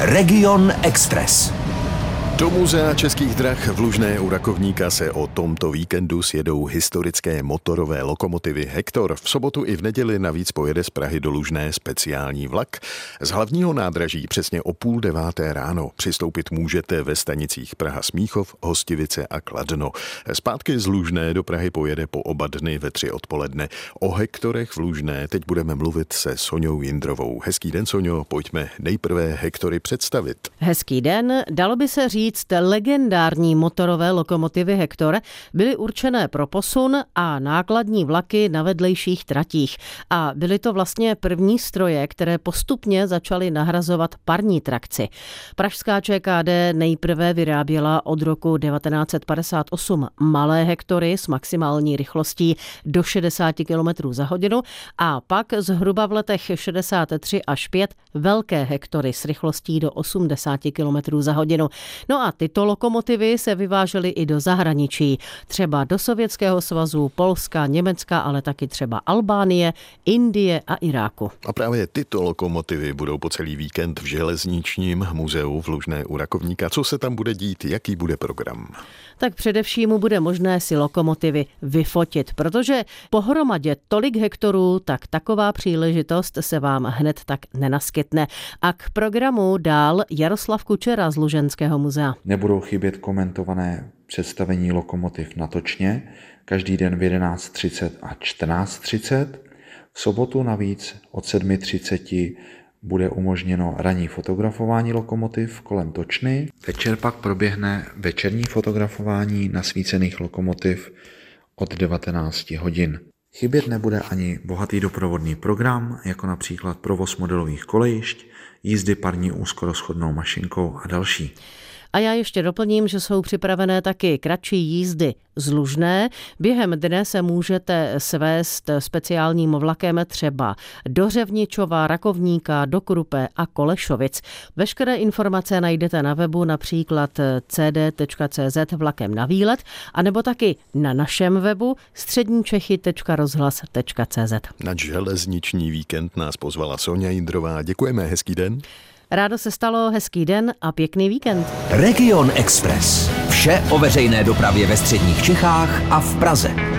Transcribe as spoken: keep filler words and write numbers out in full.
Region Express. Do muzea Českých drah v Lužné u Rakovníka se o tomto víkendu sjedou historické motorové lokomotivy Hektor. V sobotu i v neděli navíc pojede z Prahy do Lužné speciální vlak. Z hlavního nádraží přesně o půl deváté ráno přistoupit můžete ve stanicích Praha Smíchov, Hostivice a Kladno. Zpátky z Lužné do Prahy pojede po oba dny ve tři odpoledne. O Hektorech v Lužné teď budeme mluvit se Soňou Jindrovou. Hezký den, Soňo, pojďme nejprve Hektory představit. Hezký den, dalo by se říct, legendární motorové lokomotivy Hektor byly určené pro posun a nákladní vlaky na vedlejších tratích. A byly to vlastně první stroje, které postupně začaly nahrazovat parní trakci. Pražská ČKD nejprve vyráběla od roku devatenáct set padesát osm malé Hektory s maximální rychlostí do šedesát kilometrů za hodinu a pak zhruba v letech šedesát tři až pět velké Hektory s rychlostí do osmdesát kilometrů za hodinu. No a tyto lokomotivy se vyvážely i do zahraničí, třeba do Sovětského svazu, Polska, Německa, ale taky třeba Albánie, Indie a Iráku. A právě tyto lokomotivy budou po celý víkend v železničním muzeu v Lužné u Rakovníka. Co se tam bude dít, jaký bude program? Tak především bude možné si lokomotivy vyfotit, protože pohromadě tolik Hektorů, tak taková příležitost se vám hned tak nenaskytne. A k programu dál Jaroslav Kučera z Luženského muzea. Nebudou chybět komentované představení lokomotiv na točně, každý den v jedenáct třicet a čtrnáct třicet. V sobotu navíc od sedm třicet bude umožněno ranní fotografování lokomotiv kolem točny. Večer pak proběhne večerní fotografování nasvícených lokomotiv od devatenáct hodin. Chybět nebude ani bohatý doprovodný program, jako například provoz modelových kolejišť, jízdy parní úzkorozchodnou mašinkou a další. A já ještě doplním, že jsou připravené taky kratší jízdy z Lužné. Během dne se můžete svést speciálním vlakem třeba do Řevničova, Rakovníka, do Krupé a Kolešovic. Veškeré informace najdete na webu například c d tečka c z vlakem na výlet, anebo taky na našem webu středničechy tečka rozhlas tečka c z. Na železniční víkend nás pozvala Soňa Jindrová. Děkujeme, hezký den. Rádo se stalo, hezký den a pěkný víkend. Region Express. Vše o veřejné dopravě ve středních Čechách a v Praze.